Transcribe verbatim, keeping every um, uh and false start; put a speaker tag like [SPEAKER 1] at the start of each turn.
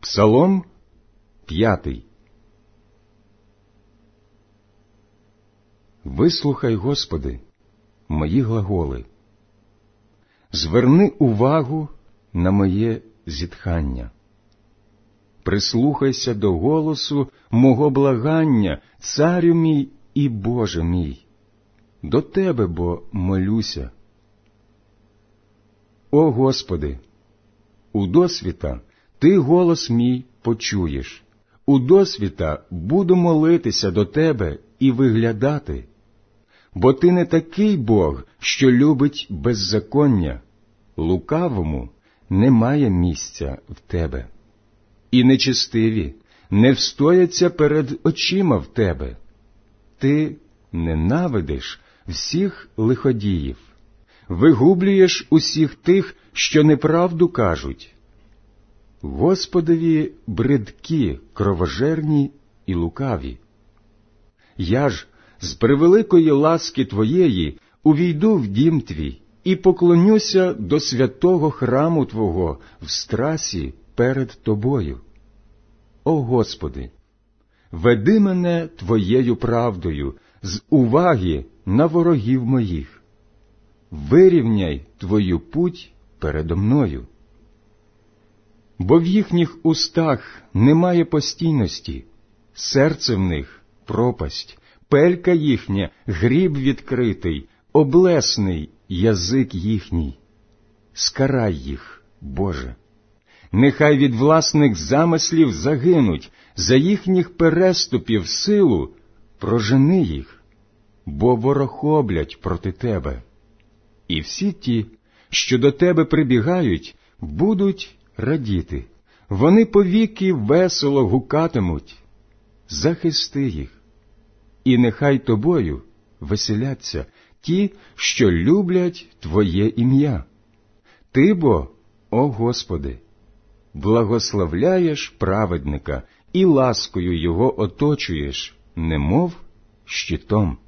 [SPEAKER 1] Псалом п'ятий. Вислухай, Господи, мої глаголи. Зверни увагу на моє зітхання. Прислухайся до голосу мого благання, Царю мій і Боже мій. До Тебе, бо молюся. О Господи, удосвіта Ти голос мій почуєш. Удосвіта буду молитися до Тебе і виглядати. Бо Ти не такий Бог, що любить беззаконня. Лукавому немає місця в Тебе. І нечестиві не встояться перед очима в Тебе. Ти ненавидиш всіх лиходіїв, вигублюєш усіх тих, що неправду кажуть. Господові бридкі, кровожерні і лукаві. Я ж з превеликої ласки Твоєї увійду в дім Твій і поклонюся до святого храму Твого в страсі перед Тобою. О Господи, веди мене Твоєю правдою з уваги на ворогів моїх. Вирівняй Твою путь передо мною. Бо в їхніх устах немає постійності, серце в них пропасть, пелька їхня гріб відкритий, облесний язик їхній. Скарай їх, Боже. Нехай від власних замислів загинуть, за їхніх переступів силу прожени їх, бо ворохоблять проти Тебе. І всі ті, що до Тебе прибігають, будуть радіти. Вони повіки весело гукатимуть. Захисти їх. І нехай Тобою веселяться ті, що люблять Твоє ім'я. Ти бо, о Господи, благословляєш праведника і ласкою його оточуєш, немов щитом.